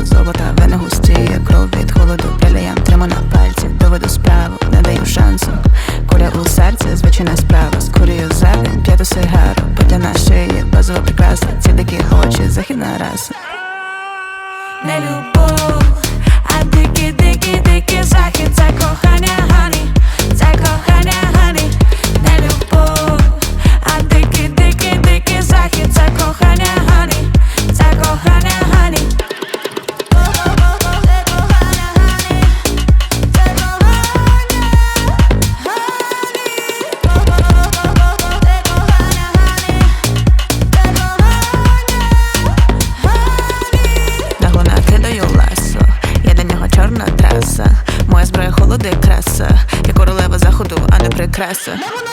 навколо золота, вени густі, кров від холоду, приліям триму на пальці, доведу справу, не даю шансу. Куля у серці, звичайна справа, скурюю зелень, п'яту сигару, пити на шиї, базова прикраса, ці дикі очі, західна раса. Не любов, а дикий захід, це кохання, хані, це кохання, хані. Не любов, а дикий захід, це кохання, хані, це кохання, хані. Моя зброя холоди краса, я королева заходу, а не прикраса.